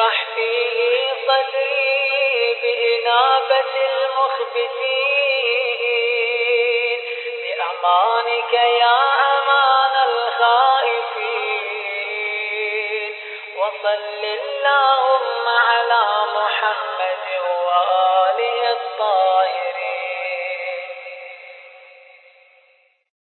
اشرح فيه صدري بإنابة المخبتين بأمانك يا أمان الخائفين وصل اللهم على محمد